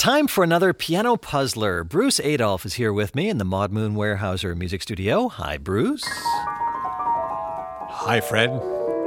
time for another piano puzzler. Bruce Adolphe is here with me in the Maud Moon Weyerhaeuser Music Studio. Hi, Bruce. Hi, Fred.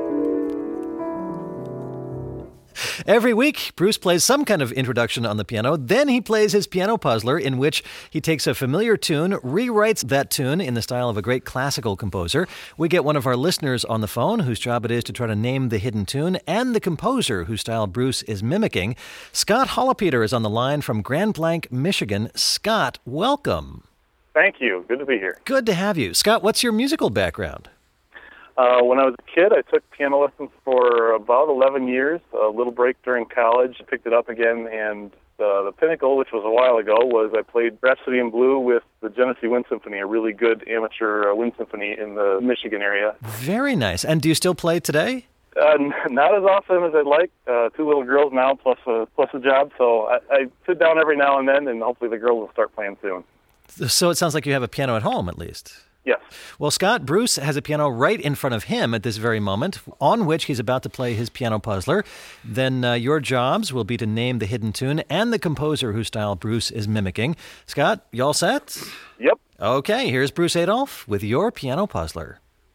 Every week, Bruce plays some kind of introduction on the piano. Then he plays his piano puzzler, in which he takes a familiar tune, rewrites that tune in the style of a great classical composer. We get one of our listeners on the phone, whose job it is to try to name the hidden tune, and the composer whose style Bruce is mimicking. Scott Holopeter is on the line from Grand Blanc, Michigan. Scott, welcome. Thank you. Good to be here. Good to have you. Scott, what's your musical background? When I was a kid, I took piano lessons for about 11 years, a little break during college, picked it up again, and the pinnacle, which was a while ago, was I played Rhapsody in Blue with the Genesee Wind Symphony, a really good amateur wind symphony in the Michigan area. Very nice. And do you still play today? Not as often as I'd like. Two little girls now, plus a job, so I sit down every now and then, and hopefully the girls will start playing soon. So it sounds like you have a piano at home, at least. Yes. Well, Scott, Bruce has a piano right in front of him at this very moment, on which he's about to play his piano puzzler. Then your jobs will be to name the hidden tune and the composer whose style Bruce is mimicking. Scott, you all set? Yep. Okay, here's Bruce Adolphe with your piano puzzler.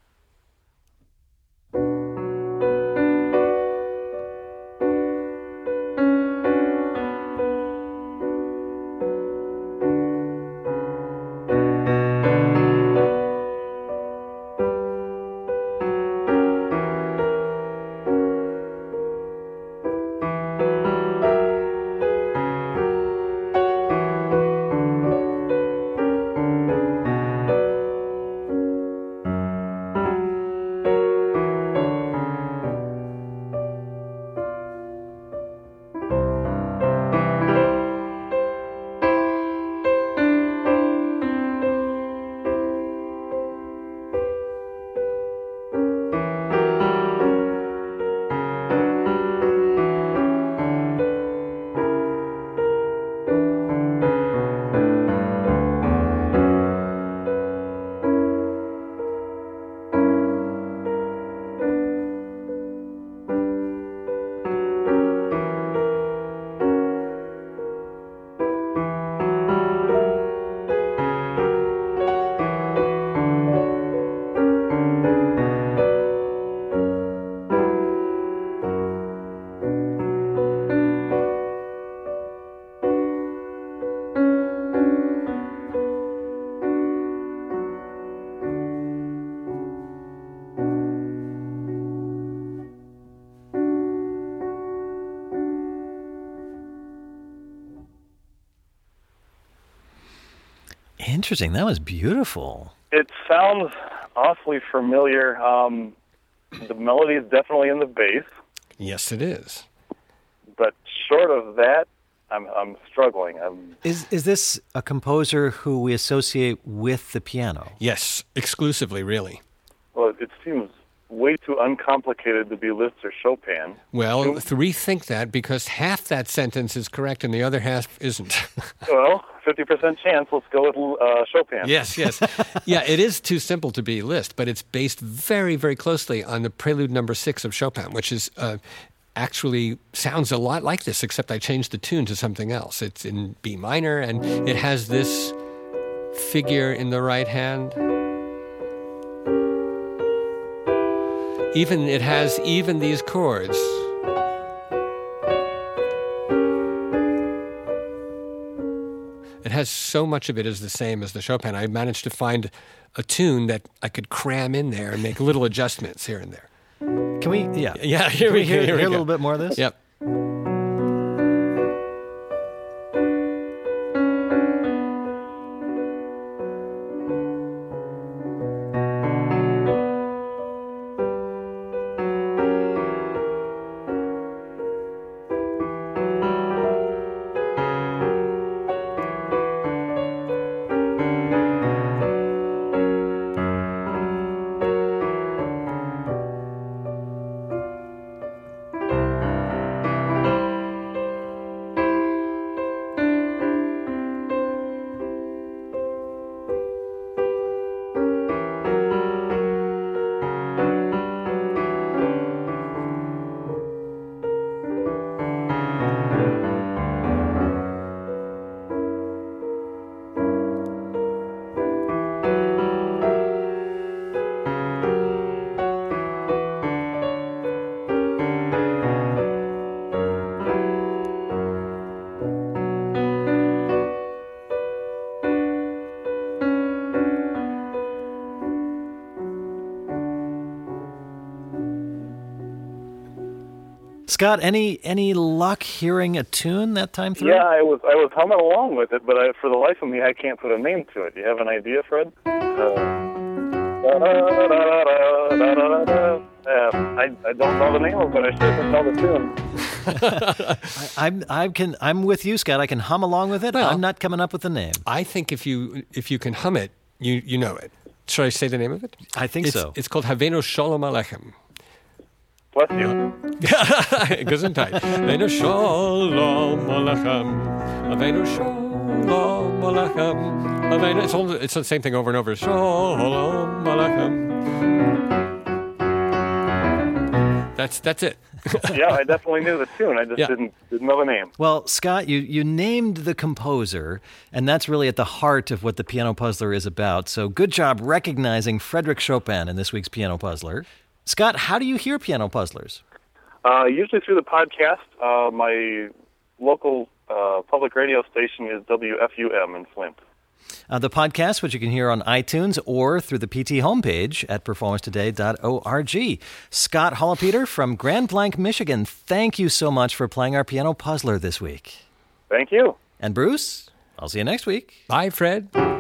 Interesting. That was beautiful. It sounds awfully familiar. The melody is definitely in the bass. Yes, it is. But short of that, I'm struggling. Is this a composer who we associate with the piano? Yes, exclusively, really. Well, it seems way too uncomplicated to be Liszt or Chopin. Well, rethink that, because half that sentence is correct and the other half isn't. Well, 50% chance. Let's go with Chopin. Yes. Yeah, it is too simple to be Liszt, but it's based very, very closely on the Prelude No. 6 of Chopin, which is actually sounds a lot like this, except I changed the tune to something else. It's in B minor, and it has this figure in the right hand. It has even these chords. It has so much of it is the same as the Chopin. I managed to find a tune that I could cram in there and make little adjustments here and there. Can we? Yeah. Yeah. Can we hear a little bit more of this? Yep. Scott, any luck hearing a tune that time through? Yeah, I was humming along with it, but for the life of me, I can't put a name to it. Do you have an idea, Fred? I don't know the name of it, but I sure can tell the tune. I'm with you, Scott. I can hum along with it. Well, I'm not coming up with the name. I think if you can hum it, you know it. Should I say the name of it? I think so. It's called Havenu Shalom Aleichem. Bless you. Gesundheit. Havenu Shalom Aleichem. Havenu Shalom Aleichem. It's the same thing over and over. Shalom Aleichem. That's it. Yeah, I definitely knew the tune. I just didn't know the name. Well, Scott, you named the composer, and that's really at the heart of what the Piano Puzzler is about. So good job recognizing Frédéric Chopin in this week's Piano Puzzler. Scott, how do you hear Piano Puzzlers? Usually through the podcast. My local public radio station is WFUM in Flint. The podcast, which you can hear on iTunes or through the PT homepage at performancetoday.org. Scott Holopeter from Grand Blanc, Michigan, thank you so much for playing our Piano Puzzler this week. Thank you. And Bruce, I'll see you next week. Bye, Fred.